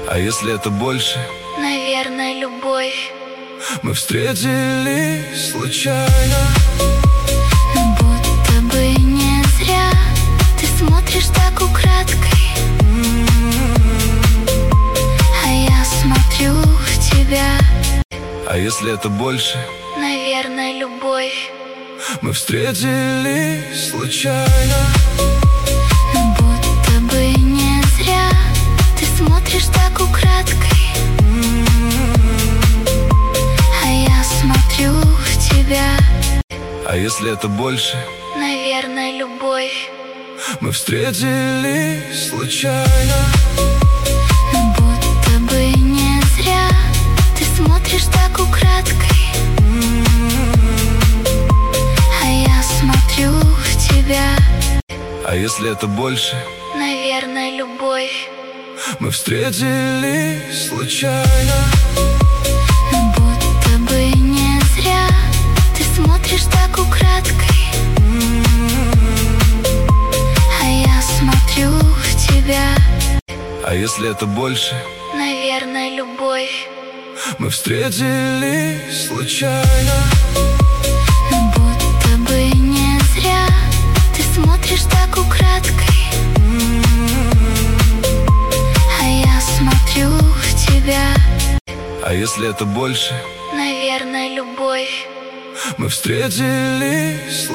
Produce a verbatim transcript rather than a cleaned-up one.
А если это больше? Наверное, любовь. Мы встретились случайно, Но будто бы не зря. Ты смотришь так украдкой, а я смотрю в тебя. А если это больше? Наверное, любовь. Мы встретились случайно, Но будто бы не зря. Ты смотришь так украдкой, а я смотрю в тебя. а если это больше? Наверное, любовь. Мы встретились случайно, Но будто бы не зря. Ты смотришь так украдкой, а я смотрю в тебя. а если это больше? Наверное, любовь. Мы встретились случайно, Но будто бы не зря. Ты смотришь так украдкой, а я смотрю в тебя. а если это больше? Наверное, любовь. Мы встретились случайно, Но будто бы не зря. Ты смотришь так украдкой, а я смотрю в тебя. а если это больше? Наверное, любовь. Мы встретились